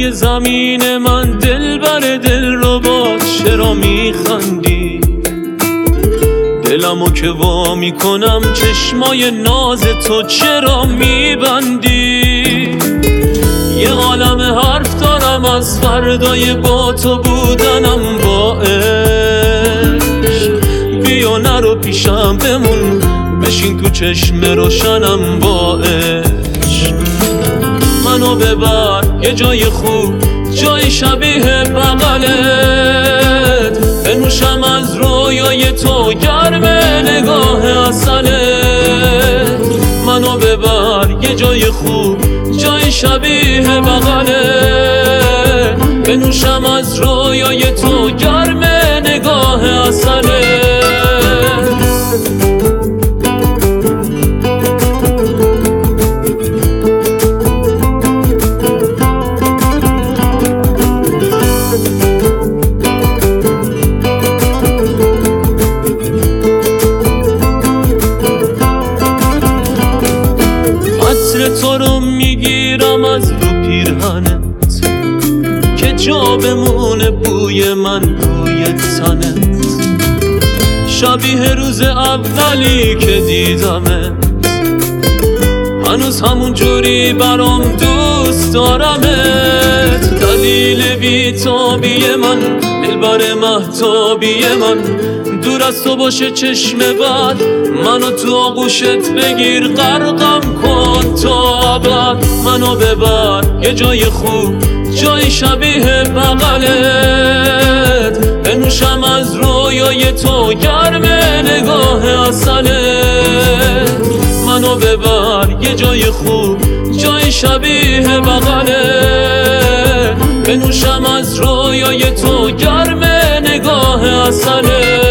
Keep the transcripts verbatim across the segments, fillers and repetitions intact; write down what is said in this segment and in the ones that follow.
روی زمین من دل بر دل رو با چرا میخندی؟ دلمو که وا میکنم چشمای ناز تو چرا میبندی؟ یه عالم حرف دارم از فردای با تو بودنم با عشق. بیا نرو پیشم بمون، بشین تو چشم روشنم با عشق. منو ببر یه جای خوب، جای شبیه بغلت، بنوشم از رویای تو گرم نگاه اصلت. منو ببر یه جای خوب، جای شبیه بغلت، بنوشم از رویای تو گرم نگاه اصلت. عطر تو رو میگیرم از رو پیرهنت که جا بمونه بوی من روی تنت. شبیه روز اولی که دیدمت، هنوز همون جوری برام دوست دارمت. دلیل بیتابی من، دلبر مهتابی من، دور از تو باشه چشم بد، منو تو آغوشت بگیر غرقم کن تا ابد. منو ببر یه جای خوب، جای شبیه بغلت، بنوشم از رویای تو گرم نگاه اصلت. منو ببر یه جای خوب، جای شبیه بغلت، بنوشم از رویای تو گرم نگاه اصلت.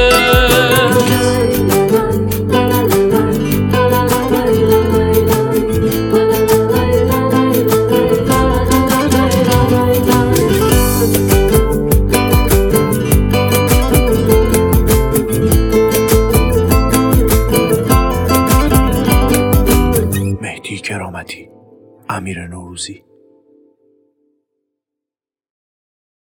مهدی کرامتی، امیر نوروزی.